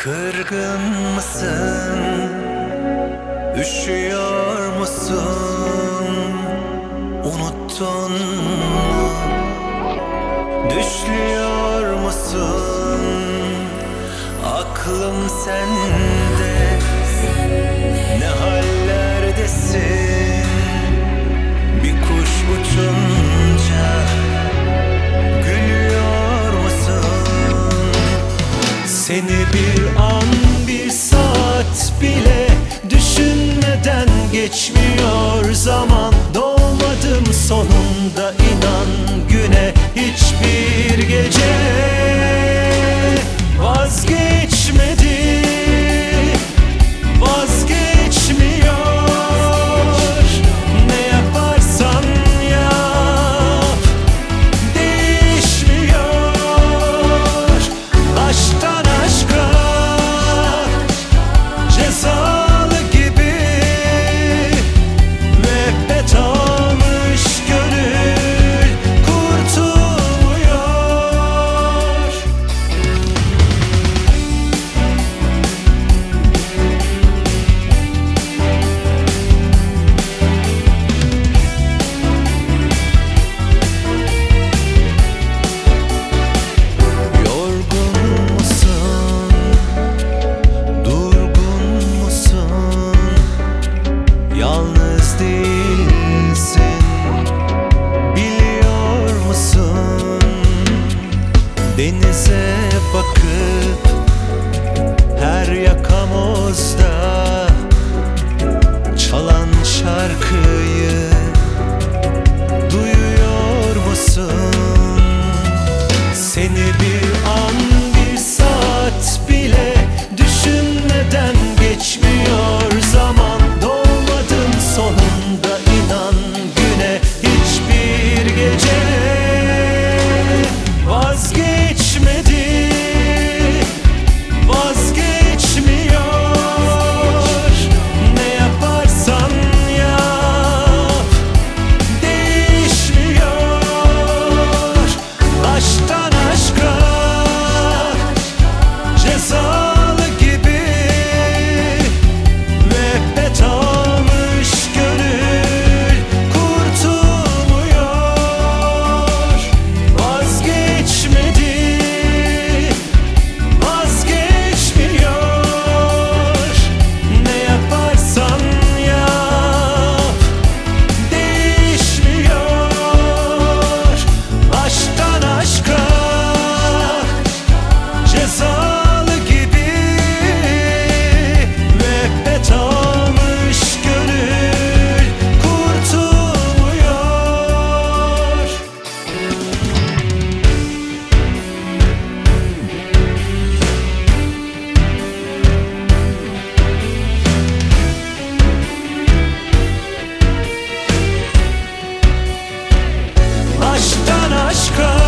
Kırgın mısın? Üşüyor musun? Unuttun mu? Düşlüyor musun? Aklım sende. Ne hallerdesin? Bir kuş uçunca gülüyor musun? Seni bir an, bir saat bile düşünmeden geçmiyor zaman. Doğmadım sonunda, inan güne hiçbir gece vazgeçmedi, vazgeçmiyor. Ne yaparsan yap değişmiyor. Aşktan aşka cezalı gibi müebbet almış gönül kurtulmuyor. Yorgun musun? Durgun musun? Yalnız değilsin, biliyor musun? Denize bakıp her yakamozda çalan şarkıyı duyuyor musun? Seni bir an, bir saat bile düşünmeden geçmiyor zaman. Doğmadım sonunda, inan güne hiçbir gece vazgeçmedi, vazgeçmiyor. Ne yaparsan yap değişmiyor. Aşktan aşka cezalı gibi müebbet almış gönül kurtulmuyor. Vazgeçmedi, vazgeçmiyor. Ne yaparsan yap değişmiyor. Aşktan aşka cezalı gibi müebbet almış gönül kurtulmuyor. Aşktan aşka